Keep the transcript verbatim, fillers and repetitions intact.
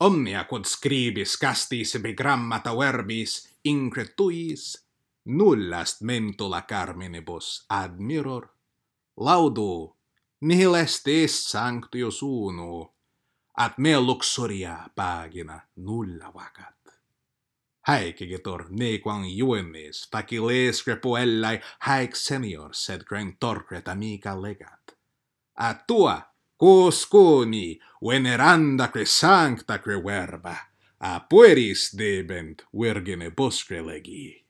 omnia quod scribis castis epigrammata verbis incretuis nullast mentula carminibus admiror. Laudu, nihil est est sanctius uno, at mea luxuria pagina nulla vacat. Haec igitur nequam juvenis faciles crepuellae haec senior sed crentorquet amica legat. A tua cuscuni venerandaque sanctaque verba, a pueris debent virginibusque legi.